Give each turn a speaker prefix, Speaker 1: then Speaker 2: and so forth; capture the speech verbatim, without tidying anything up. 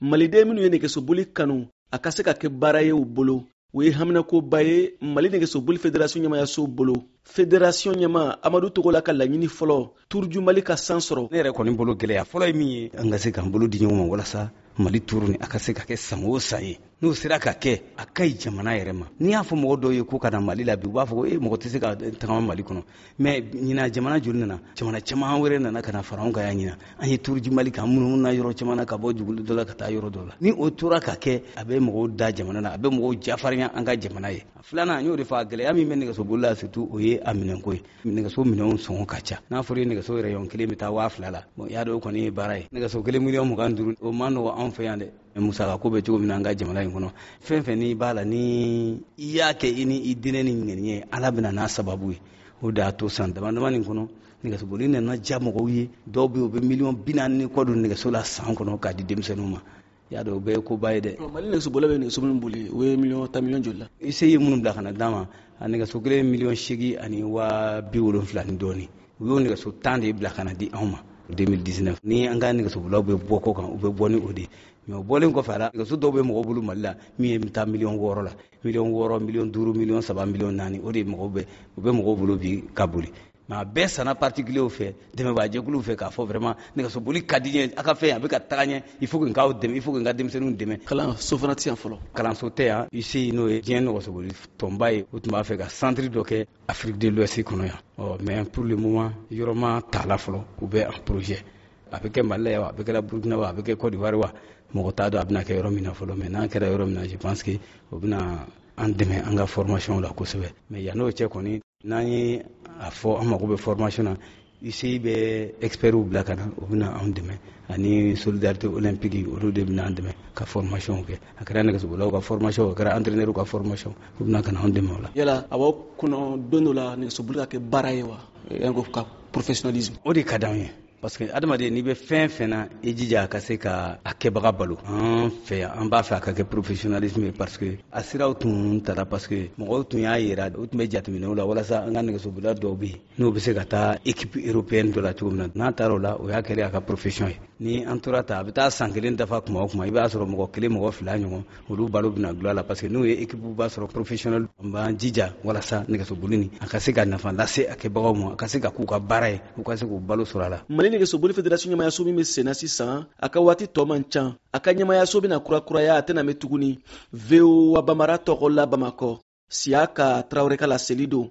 Speaker 1: maliden minnu ye nɛgɛsoboli kanu a ka se ka kɛ baara ye u bolo o ye haminakoba ye mali nɛgɛsoboli federasiɔn ɲɛmayaso bolo. federasiɔn ɲɛma amadu togola ka laɲini fɔlɔ turuju mali ka san sɔrɔ.
Speaker 2: ne yɛrɛ kɔni bolo gɛlɛya fɔlɔ ye min ye an ka se k'an bolo di ɲɔgɔn ma walasa mali turu ni a ka se ka kɛ san o san ye. n'o sera ka kɛ a ka ɲi jamana yɛrɛ ma. n'i y'a fɔ mɔgɔ dɔw ye ko ka na mali la bi u b'a fɔ ko e mɔgɔ tɛ se ka tagama mali kɔnɔ mɛ ɲina jamana joli nana jamana caman wɛrɛ nana ka na fara anw kan yan ɲina an ye turuji mali kan minnu na yɔrɔ caman na ka bɔ dugu dɔ la ka taa yɔrɔ dɔ la. ni o tora ka kɛ a bɛ mɔgɔw da jamana na a bɛ mɔgɔw jafarinya an ka jamana ye. filanan an y'o de fɔ a gɛlɛya min bɛ nɛgɛsoboli la surtout o ye a minɛnko ye. nɛgɛso minɛnw sɔngɔ ka ca n'a fɔra ye nɛgɛso yɛrɛ yɔn kelen bɛ taa waa fila la bon y'a dɔn o kɔni ye baara ye. nɛgɛso kelen miliyɔn mugan duuru o man nɔgɔ anw fɛ yan dɛ. musaka ko bɛ cogo min na an ka jamana in kɔnɔ fɛn fɛn n'i b'a la ni i y'a kɛ i ni i dinɛ ni ŋaniya ye ala bɛna n'a sababu ye. o de y'a to san dama dama nin kɔnɔ nɛgɛsoboli nana diya mɔgɔw ye dɔw bɛ yen u bɛ miliyɔn bi naani ni kɔ don nɛgɛso la san kɔnɔ k'a di denmisɛnninw ma. y'a dɔn o bɛɛ ye koba ye dɛ.
Speaker 1: mali nɛgɛsobola bɛ nɛgɛso minnu boli o ye miliyɔn tan miliyɔn joli la.
Speaker 2: i se ye minnu bila ka na d'a ma a nɛgɛso kelen miliyɔn seegin ani waa bi wolonfila ni dɔɔnin u y'o nɛgɛso tan de bila ka na di anw ma deux mille dix-neuf. ni an ka nɛgɛsobolaw bɛ bɔ kɔ kan u bɛ bɔ ni o de mais o bɔlen kɔfɛ a la nɛgɛso dɔw bɛ mɔgɔw bolo mali la min ye bɛ taa miliyɔn wɔɔrɔ la miliyɔn wɔɔrɔ miliyɔn duuru miliyɔn saba miliyɔn naani o de mɔgɔw bɛ u bɛ mɔgɔw bolo bi ka boli. mais a bɛɛ sanna particuliers fɛ dɛmɛbaajɛkuluw fɛ k'a fɔ vraiment nɛgɛsoboli ka di ɲɛ a ka fɛn a bɛ ka taga ɲɛ il faut que n k'aw dɛmɛ il faut que n ka denmisɛnninw dɛmɛ.
Speaker 1: kalanso fana tɛ yan fɔlɔ.
Speaker 2: kalanso tɛ yan I C I n'o ye diɲɛ nɛgɛsoboli tɔnba ye o tun b'a fɛ ka centre dɔ kɛ Afrique de l'Ouest kɔnɔ yan ɔ mais pour le moment yɔrɔ ma t'a la fɔlɔ u bɛ en projet a bɛ kɛ mali la yan wa a bɛ kɛ burukina wa a bɛ kɛ Côte d'Ivoire wa mɔgɔ t'a dɔn a bɛna kɛ yɔrɔ min na fɔlɔ mais n'a kɛra yɔrɔ min na je pense que o bɛna an dɛmɛ an ka formation la kosɛbɛ. mais yan n'o cɛ kɔni n'an ye a fɔ an mago bɛ formation na I C I bɛ experts bila ka na o bɛna an dɛmɛ ani solidarité olympique olu de bɛna an dɛmɛ ka formation kɛ a kɛra nɛgɛsobolaw ka formation a kɛra entraîneur ka formation o bɛna ka na an dɛmɛ o la.
Speaker 1: yala a b'aw kɔnɔ don dɔ la nɛgɛsoboli ka kɛ baara ye wa yan ko ka professionnalisme.
Speaker 2: o de ka d'an ye. parce que adamaden n'i bɛ fɛn fɛn na i jija a ka se ka a kɛbaga balo an fɛ yan an b'a fɛ a ka kɛ professionnalisme ye parce que a siraw tun tara parce que mɔgɔw tun y'a yira o tun bɛ jateminɛw la walasa an ka nɛgɛsobolila dɔw bɛ yen n'o bɛ se ka taa équipe européenne dɔ la cogo min na n'a taara o la o y'a kɛra a ka profession ye. ni an tora ta a bɛ taa san kelen dafa tuma o tuma i b'a sɔrɔ mɔgɔ kelen mɔgɔ fila ɲɔgɔn olu balo bɛna dulɔ la parce que n'o ye équipe b'a sɔrɔ professionnel an b'an jija walasa nɛgɛsoboli nin a ka se ka nafa lase a kɛbagaw ma a ka se ka k'u ka baara ye u ka se k'u balo sɔrɔ a la.
Speaker 1: mali nɛgɛsoboli federasiɔn ɲɛmayaso min bɛ senna sisan a ka waati tɔ man ca a ka ɲɛmayaso bɛna kurakuraya a tɛna mɛn tuguni. V O A Bamara tɔgɔ la Bamakɔ Siyaka Traoré ka laseli don.